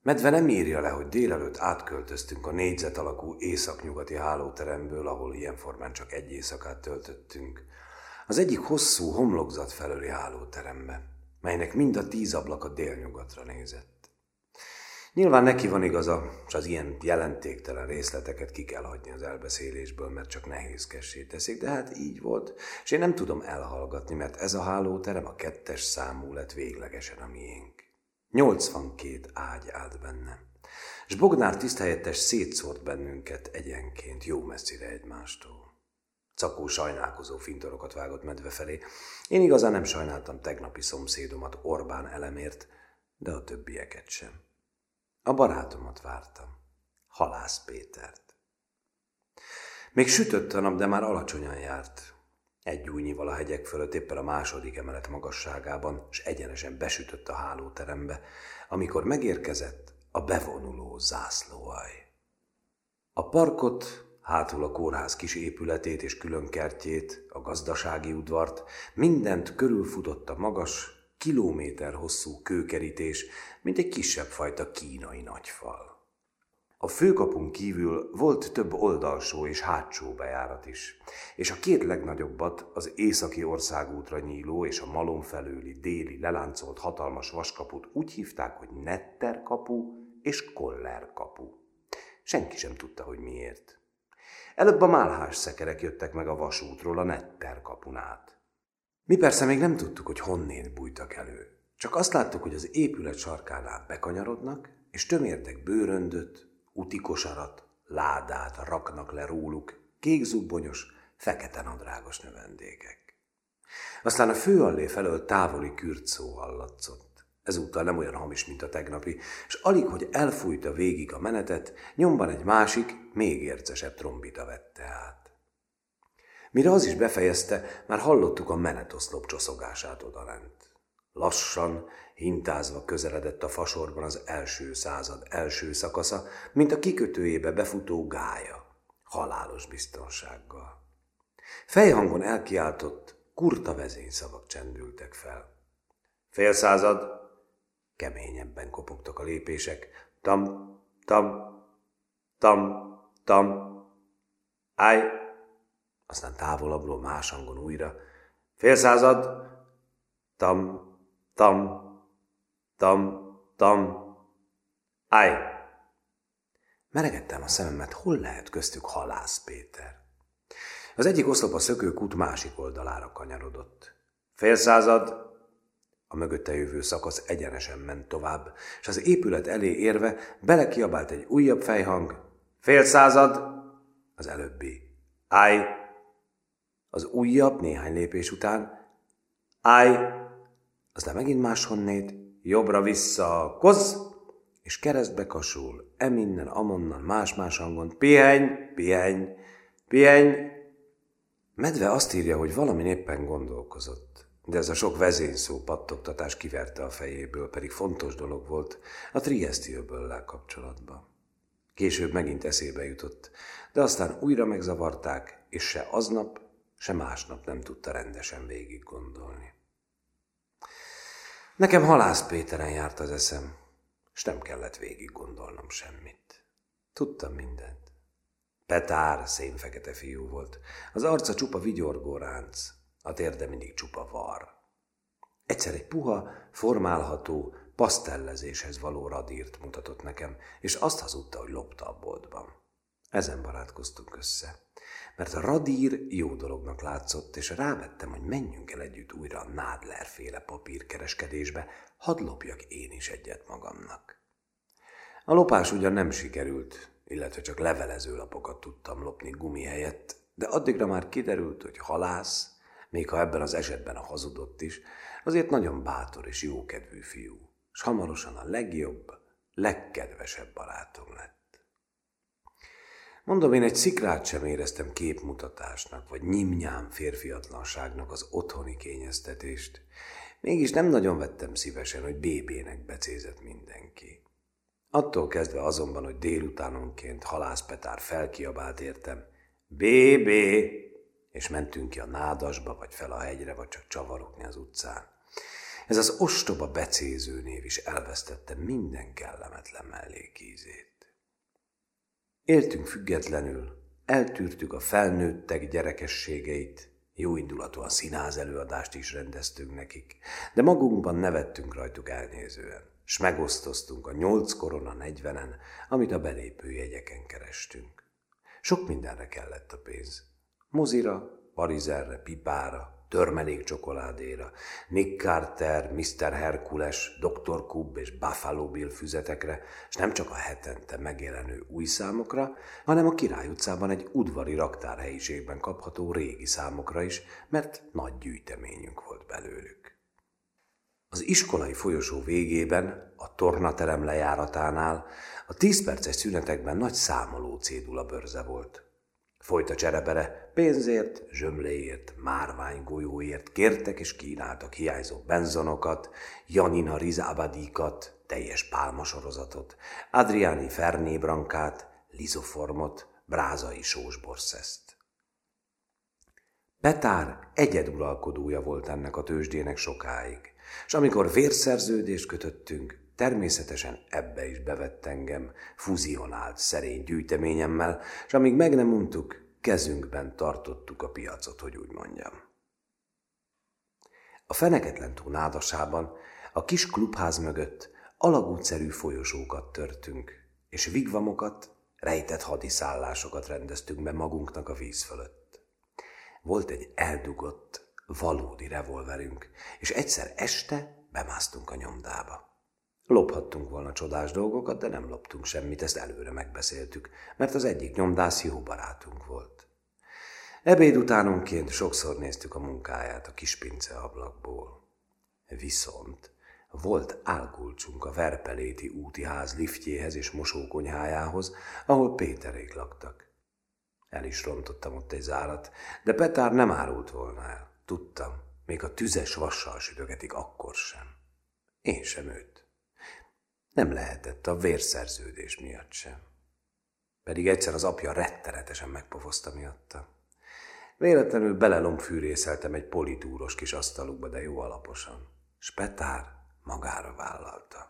Medve nem írja le, hogy délelőtt átköltöztünk a négyzet alakú északnyugati hálóteremből, ahol ilyenformán csak egy éjszakát töltöttünk, az egyik hosszú homlokzat felőli hálóterembe, melynek mind a 10 ablaka délnyugatra nézett. Nyilván neki van igaza, és az ilyen jelentéktelen részleteket ki kell hagyni az elbeszélésből, mert csak nehézkessé teszik, de hát így volt, és én nem tudom elhallgatni, mert ez a hálóterem a 2. számú lett véglegesen a miénk. 82 ágy állt benne, és Bognár tiszthelyettes szétszórt bennünket egyenként jó messzire egymástól. Cakó sajnálkozó fintorokat vágott Medve felé. Én igazán nem sajnáltam tegnapi szomszédomat Orbán Elemért, de a többieket sem. A barátomat vártam, Halász Pétert. Még sütött a nap, de már alacsonyan járt. 1 újnyival a hegyek fölött, éppen a 2. emelet magasságában, s egyenesen besütött a hálóterembe, amikor megérkezett a bevonuló zászlóalj. A parkot, hátul a kórház kis épületét és külön kertjét, a gazdasági udvart, mindent körülfutott a magas, kilométer hosszú kőkerítés, mint egy kisebb fajta kínai nagyfal. A főkapun kívül volt több oldalsó és hátsó bejárat is, és a 2 legnagyobbat, az északi országútra nyíló és a Malom felőli déli leláncolt hatalmas vaskaput úgy hívták, hogy Netter kapu és Koller kapu. Senki sem tudta, hogy miért. Előbb a málhás szekerek jöttek meg a vasútról a Netter kapun át. Mi persze még nem tudtuk, hogy honnét bújtak elő. Csak azt láttuk, hogy az épület sarkánál bekanyarodnak, és tömértek bőröndöt, utikosarat, ládát raknak le róluk, kékzubbonyos, fekete nadrágos növendékek. Aztán a főallé felől távoli kürtszó hallatszott. Ezúttal nem olyan hamis, mint a tegnapi, és alig, hogy elfújta végig a menetet, nyomban egy másik, még ércesebb trombita vette át. Mire az is befejezte, már hallottuk a menetoszlop csoszogását odalent. Lassan, hintázva közeledett a fasorban az első század első szakasza, mint a kikötőjébe befutó gálya, halálos biztonsággal. Fejhangon elkiáltott, kurta vezényszavak csendültek fel. Fél század, keményebben kopogtak a lépések. Tam, tam, tam, tam, állj! Aztán távolabbról más hangon újra. Fél század, tam, tam, tam, tam, állj! Meregettem a szememet, hol lehet köztük Halász Péter. Az egyik oszlop a szökőkút másik oldalára kanyarodott. Fél század, a mögötte jövő szakasz egyenesen ment tovább, és az épület elé érve belekiabált egy újabb fejhang. Fél század, az előbbi. Állj! Az újabb néhány lépés után. Állj! Aztán megint máshonnét, jobbra vissza, koz! És keresztbe kasul, eminnen, amonnan, más-más hangon. Pihenj, pihenj, pihenj! Medve azt írja, hogy valamin éppen gondolkozott, de ez a sok vezényszó pattogtatás kiverte a fejéből, pedig fontos dolog volt a trieszti öböllel kapcsolatban. Később megint eszébe jutott, de aztán újra megzavarták, és se aznap, se másnap nem tudta rendesen végig gondolni. Nekem Halász Péteren járt az eszem, s nem kellett végig gondolnom semmit. Tudtam mindent. Petár, szénfekete fiú volt. Az arca csupa vigyorgó ránc, a térde mindig csupa var. Egyszer egy puha, formálható, pasztellezéshez való radírt mutatott nekem, és azt hazudta, hogy lopta a boltban. Ezen barátkoztunk össze, mert a radír jó dolognak látszott, és rávettem, hogy menjünk el együtt újra a Nádler-féle papírkereskedésbe, hadd lopjak én is egyet magamnak. A lopás ugyan nem sikerült, illetve csak levelezőlapokat tudtam lopni gumi helyett, de addigra már kiderült, hogy Halász, még ha ebben az esetben a hazudott is, azért nagyon bátor és jókedvű fiú, s hamarosan a legjobb, legkedvesebb barátom lett. Mondom, én egy szikrát sem éreztem képmutatásnak, vagy nyimnyám férfiatlanságnak az otthoni kényeztetést. Mégis nem nagyon vettem szívesen, hogy BB-nek becézett mindenki. Attól kezdve azonban, hogy délutánonként Halász Petár felkiabált értem, BB, és mentünk ki a nádasba, vagy fel a hegyre, vagy csak csavarogni az utcán. Ez az ostoba becéző név is elvesztette minden kellemetlen mellékízét. Éltünk függetlenül, eltűrtük a felnőttek gyerekességeit, jóindulatúan színház előadást is rendeztünk nekik, de magunkban nevettünk rajtuk elnézően, s megosztoztunk a 8 korona 40-en, amit a belépőjegyeken kerestünk. Sok mindenre kellett a pénz. Mozira, parizerre, pipára, törmelék csokoládéra, Nick Carter, Mr. Hercules, Dr. Kubb és Buffalo Bill füzetekre, és nem csak a hetente megjelenő új számokra, hanem a Király utcában egy udvari raktárhelyiségben kapható régi számokra is, mert nagy gyűjteményünk volt belőlük. Az iskolai folyosó végében, a tornaterem lejáratánál, a 10 perces szünetekben nagy számoló cédula bőrze volt. Folyt a cserebere, pénzért, zsömléért, márványgolyóért kértek és kínáltak hiányzó benzonokat, Janina Rizabadikat, teljes pálmasorozatot, Adriani Fernébrankát, lizoformot, brázai sósborszeszt. Petár egyeduralkodója volt ennek a tőzsdének sokáig, és amikor vérszerződést kötöttünk, természetesen ebbe is bevett engem fuzionált szerény gyűjteményemmel, és amíg meg nem untuk, kezünkben tartottuk a piacot, hogy úgy mondjam. A Feneketlen-tó nádasában, a kis klubház mögött alagútszerű folyosókat törtünk, és vigvamokat, rejtett hadiszállásokat rendeztünk be magunknak a víz fölött. Volt egy eldugott, valódi revolverünk, és egyszer este bemásztunk a nyomdába. Lophattunk volna csodás dolgokat, de nem loptunk semmit, ezt előre megbeszéltük, mert az egyik nyomdász jó barátunk volt. Ebéd utánonként sokszor néztük a munkáját a kispince ablakból. Viszont volt álkulcsunk a Verpeléti úti ház liftjéhez és mosókonyhájához, ahol Péterék laktak. El is rontottam ott egy zárat, de Petár nem árult volna el. Tudtam, még a tüzes vassal sütögetik, akkor sem. Én sem őt. Nem lehetett a vérszerződés miatt sem. Pedig egyszer az apja rettenetesen megpofozta miatta. Véletlenül belelombfűrészeltem egy politúros kis asztalukba, de jó alaposan. S Petár magára vállalta.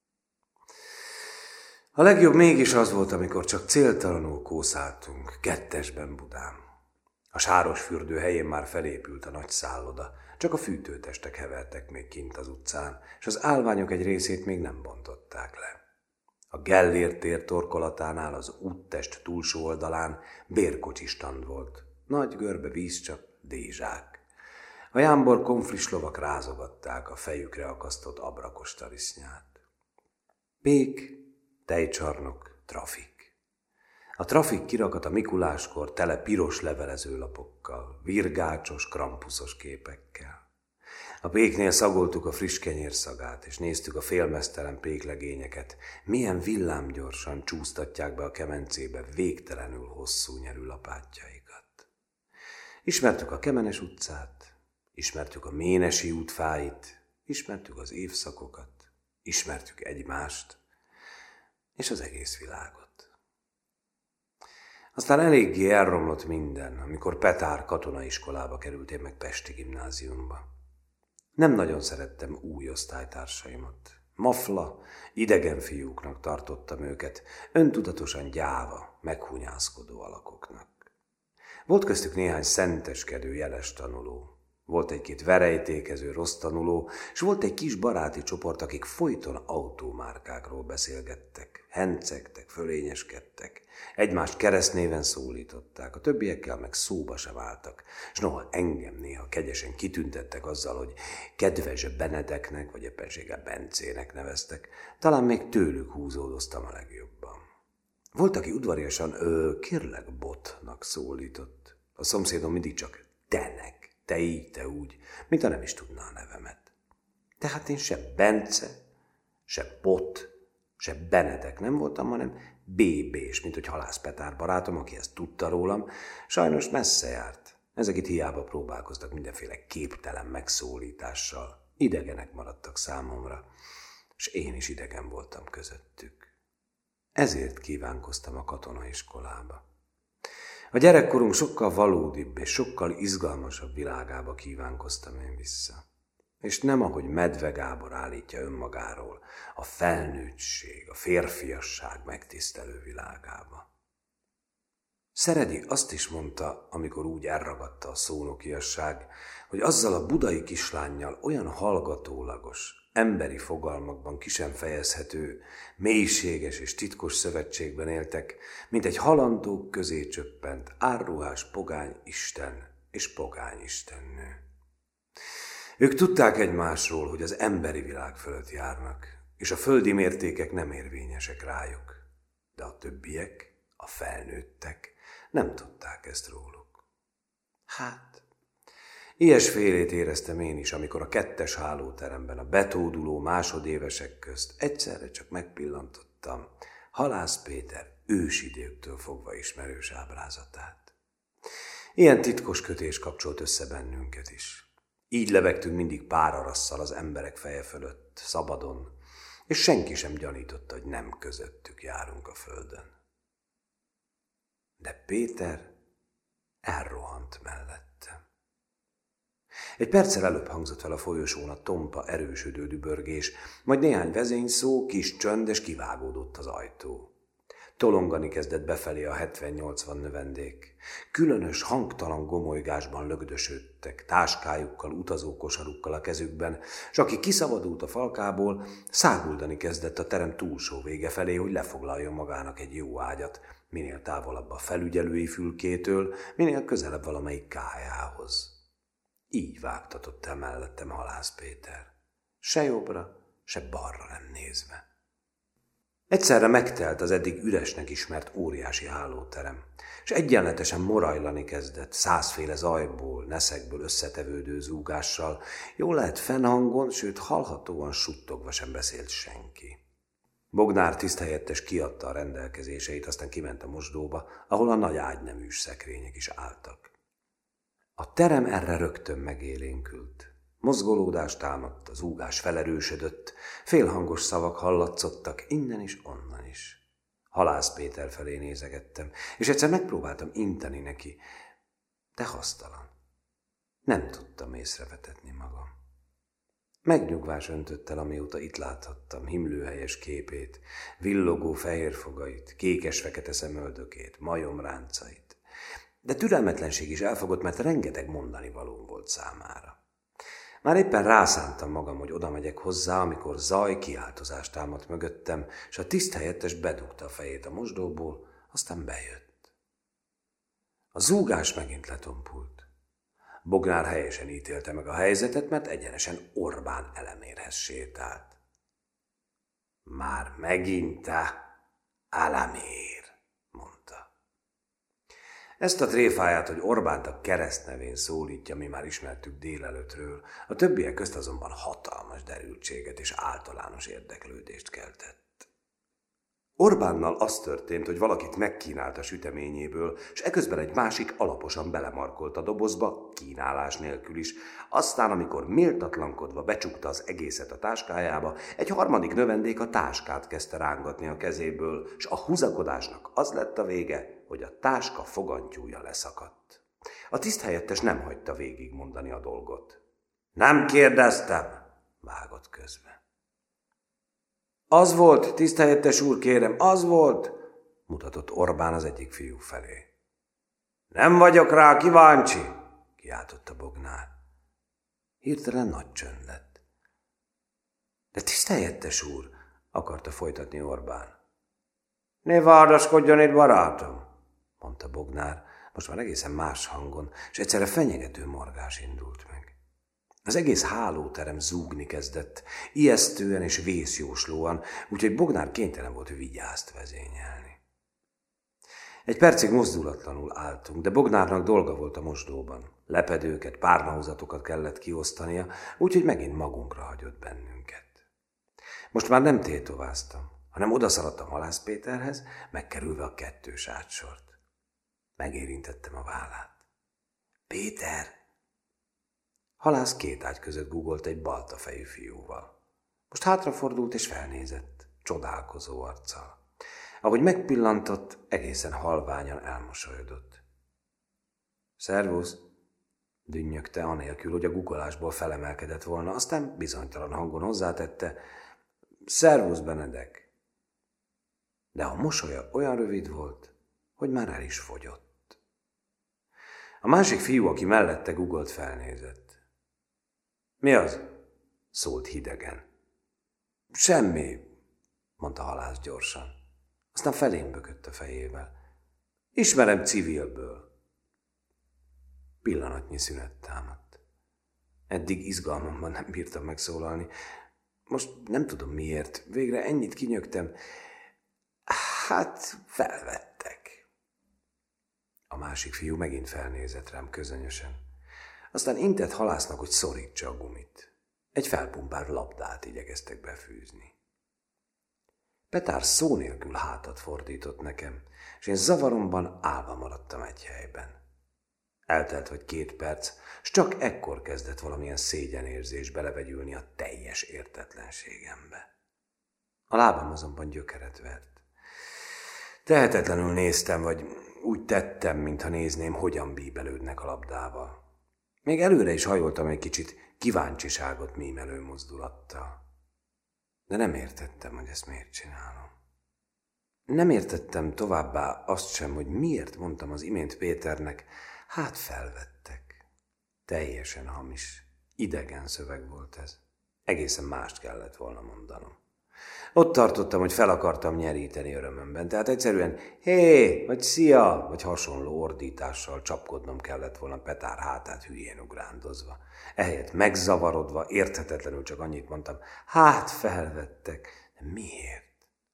A legjobb mégis az volt, amikor csak céltalanul kószáltunk, kettesben Budán. A Sárosfürdő helyén már felépült a nagy szálloda, csak a fűtőtestek hevertek még kint az utcán, és az állványok egy részét még nem bontották le. A Gellért tér torkolatánál az úttest túlsó oldalán bérkocsistand volt. Nagy görbe vízcsap, dézsák. A jámbor konflis lovak rázogatták a fejükre akasztott abrakos tarisznyát. Pék, tejcsarnok, trafik. A trafik kirakat a Mikuláskor tele piros levelezőlapokkal, virgácsos, krampuszos képekkel. A péknél szagoltuk a friss kenyér szagát, és néztük a félmeztelen péklegényeket, milyen villámgyorsan csúsztatják be a kemencébe végtelenül hosszú nyerű lapátjaikat. Ismertük a Kemenes utcát, ismertük a Ménesi út fáit, ismertük az évszakokat, ismertük egymást, és az egész világot. Aztán eléggé elromlott minden, amikor Petár katonaiskolába került, én meg pesti gimnáziumba. Nem nagyon szerettem új osztálytársaimat. Mafla, idegen fiúknak tartottam őket, öntudatosan gyáva, meghunyászkodó alakoknak. Volt köztük néhány szenteskedő jeles tanuló. Volt egy-két verejtékező rossz tanuló, és volt egy kis baráti csoport, akik folyton autómárkákról beszélgettek, hencegtek, fölényeskedtek, egymást keresztnéven szólították, a többiekkel meg szóba sem álltak, és noha engem néha kegyesen kitüntettek azzal, hogy kedves Benedeknek, vagy éppenséggel Bencének neveztek, talán még tőlük húzódoztam a legjobban. Volt, aki udvariasan kérlek Botnak szólított. A szomszédom mindig csak tenek. Te így, te úgy, mintha nem is tudná a nevemet. Tehát én se Bence, se Bot, se Benedek nem voltam, hanem BB-s, mint hogy Halász Petár barátom, aki ezt tudta rólam, sajnos messze járt. Ezek itt hiába próbálkoztak mindenféle képtelen megszólítással. Idegenek maradtak számomra, és én is idegen voltam közöttük. Ezért kívánkoztam a katonaiskolába. A gyerekkorunk sokkal valódibb és sokkal izgalmasabb világába kívánkoztam én vissza. és nem ahogy Medve Gábor állítja önmagáról, a felnőttség, a férfiasság megtisztelő világába. Szeredi azt is mondta, amikor úgy elragadta a szónokiasság, hogy azzal a budai kislánnyal olyan hallgatólagos, emberi fogalmakban ki sem fejezhető, mélységes és titkos szövetségben éltek, mint egy halandók közé csöppent, árruhás pogány isten és pogány istennő. Ők tudták egymásról, hogy az emberi világ fölött járnak, és a földi mértékek nem érvényesek rájuk, de a többiek, a felnőttek nem tudták ezt róluk. Hát, ilyesfélét éreztem én is, amikor a 2-es hálóteremben a betóduló másodévesek közt egyszerre csak megpillantottam Halász Péter ősidőktől fogva ismerős ábrázatát. Ilyen titkos kötés kapcsolt össze bennünket is. Így lebegtünk mindig párarasszal az emberek feje fölött, szabadon, és senki sem gyanította, hogy nem közöttük járunk a földön. De Péter elrohant mellettem. Egy perccel előbb hangzott fel a folyosón a tompa, erősödő dübörgés, majd néhány vezényszó, kis csönd, és kivágódott az ajtó. Tolongani kezdett befelé a 70-80 növendék. Különös, hangtalan gomolygásban lögdösödtek, táskájukkal, utazókosarukkal a kezükben, s aki kiszabadult a falkából, száguldani kezdett a terem túlsó vége felé, hogy lefoglaljon magának egy jó ágyat, minél távolabb a felügyelői fülkétől, minél közelebb valamelyik kályához. Így vágtatott el mellettem Halász Péter, se jobbra, se balra nem nézve. Egyszerre megtelt az eddig üresnek ismert óriási hálóterem, és egyenletesen morajlani kezdett, 100-féle zajból, neszekből összetevődő zúgással, jól lehet fennhangon, sőt hallhatóan suttogva sem beszélt senki. Bognár tiszthelyettes kiadta a rendelkezéseit, aztán kiment a mosdóba, ahol a nagy ágyneműs szekrények is álltak. A terem erre rögtön megélénkült. Mozgolódás támadt, az zúgás felerősödött, félhangos szavak hallatszottak innen is, onnan is. Halász Péter felé nézegettem, és egyszer megpróbáltam inteni neki, de hasztalan. Nem tudtam észrevetetni magam. Megnyugvás öntött el, amióta itt láthattam himlőhelyes képét, villogó fehér fogait, kékes-fekete szemöldökét, majomráncait. De türelmetlenség is elfogott, mert rengeteg mondani valóm volt számára. Már éppen rászántam magam, hogy oda megyek hozzá, amikor zaj, kiáltozás támadt mögöttem, és a tiszthelyettes bedugta a fejét a mosdóból, aztán bejött. A zúgás megint letompult. Bognár helyesen ítélte meg a helyzetet, mert egyenesen Orbán elemérhez sétált. Már megint te, elemér, mondta. Ezt a tréfáját, hogy Orbánt a keresztnevén szólítja, mi már ismertük délelőttről, a többiek közt azonban hatalmas derültséget és általános érdeklődést keltett. Orbánnal az történt, hogy valakit megkínált a süteményéből, és eközben egy másik alaposan belemarkolt a dobozba, kínálás nélkül is. Aztán, amikor méltatlankodva becsukta az egészet a táskájába, egy harmadik növendék a táskát kezdte rángatni a kezéből, és a húzakodásnak az lett a vége, hogy a táska fogantyúja leszakadt. A tiszthelyettes nem hagyta végigmondani a dolgot. Nem kérdeztem, vágott közbe. Az volt, tiszthelyettes úr, kérem, az volt, mutatott Orbán az egyik fiú felé. Nem vagyok rá kíváncsi, kiáltotta Bognár. Hirtelen nagy csönd lett. De tiszthelyettes úr, akarta folytatni Orbán. Ne vádaskodjon itt, barátom, mondta Bognár, most már egészen más hangon, és egyszerre fenyegető morgás indult meg. Az egész hálóterem zúgni kezdett, ijesztően és vészjóslóan, úgyhogy Bognár kénytelen volt vigyázt vezényelni. Egy percig mozdulatlanul álltunk, de Bognárnak dolga volt a mosdóban. Lepedőket, párnahozatokat kellett kiosztania, úgyhogy megint magunkra hagyott bennünket. Most már nem tétováztam, hanem odaszaladtam Halász Péterhez, megkerülve a 2-s átsort. Megérintettem a vállát. Péter! Halász 2 ágy között gugolt egy balta fejű fiúval. Most hátrafordult és felnézett, csodálkozó arccal. Ahogy megpillantott, egészen halványan elmosolyodott. Szervusz! Dünnyögte, anélkül, hogy a guggolásból felemelkedett volna, aztán bizonytalan hangon hozzátette, szervusz, Benedek. De a mosolya olyan rövid volt, hogy már el is fogyott. A másik fiú, aki mellette guggolt, felnézett. Mi az? Szólt hidegen. Semmi, mondta Halász gyorsan. Aztán felém bökött a fejével. Ismerem civilből. Pillanatnyi szünet támadt. Eddig izgalmamban nem bírtam megszólalni. Most nem tudom miért. Végre ennyit kinyögtem. Hát, felvettek. A másik fiú megint felnézett rám közönösen. Aztán intett Halásznak, hogy szorítsa a gumit. Egy felpumpált labdát igyekeztek befűzni. Petár szó nélkül hátat fordított nekem, és én zavaromban állva maradtam egy helyben. Eltelt vagy 2 perc, s csak ekkor kezdett valamilyen szégyenérzés belevegyülni a teljes értetlenségembe. A lábam azonban gyökeret vert. Tehetetlenül néztem, vagy úgy tettem, mintha nézném, hogyan bíbelődnek a labdával. Még előre is hajoltam egy kicsit kíváncsiságot mímelő mozdulattal. De nem értettem, hogy ezt miért csinálom. Nem értettem továbbá azt sem, hogy miért mondtam az imént Péternek, hát felvettek. Teljesen hamis, idegen szöveg volt ez. Egészen mást kellett volna mondanom. Ott tartottam, hogy fel akartam nyeríteni örömömben, tehát egyszerűen hé, vagy szia, vagy hasonló ordítással csapkodnom kellett volna Petár hátát hülyén ugrándozva. Ehelyett megzavarodva, érthetetlenül csak annyit mondtam, hát felvettek, de miért?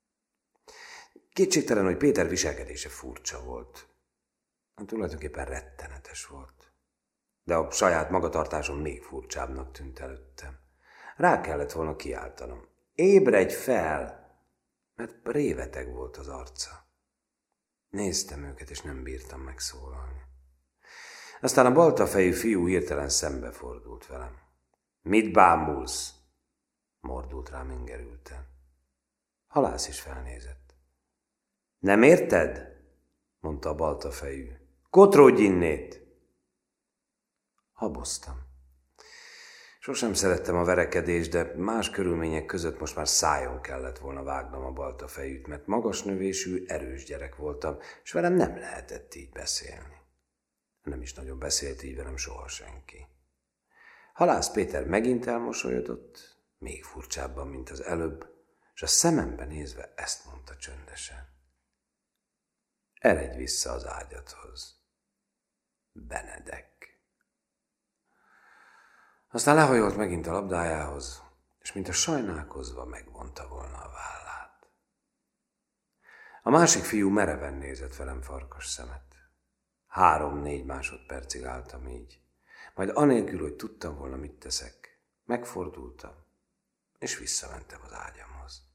Kétségtelen, hogy Péter viselkedése furcsa volt. Tulajdonképpen rettenetes volt. De a saját magatartásom még furcsábbnak tűnt előttem. Rá kellett volna kiáltanom. Ébredj fel! Mert réveteg volt az arca. Néztem őket, és nem bírtam megszólalni. Aztán a baltafejű fiú hirtelen szembefordult velem. Mit bámulsz? Mordult rám ingerülten. Halász is felnézett. Nem érted? Mondta a baltafejű. Kotródj innét! Haboztam. Sosem szerettem a verekedést, de más körülmények között most már szájon kellett volna vágnom a baltafejűt, mert magas növésű, erős gyerek voltam, és velem nem lehetett így beszélni. Nem is nagyon beszélt így velem soha senki. Halász Péter megint elmosolyodott, még furcsábban, mint az előbb, és a szemembe nézve ezt mondta csöndesen. Eredj vissza az ágyadhoz. Benedek. Aztán lehajolt megint a labdájához, és mintha sajnálkozva megvonta volna a vállát. A másik fiú mereven nézett velem farkas szemet. 3-4 másodpercig álltam így, majd anélkül, hogy tudtam volna, mit teszek, megfordultam, és visszamentem az ágyamhoz.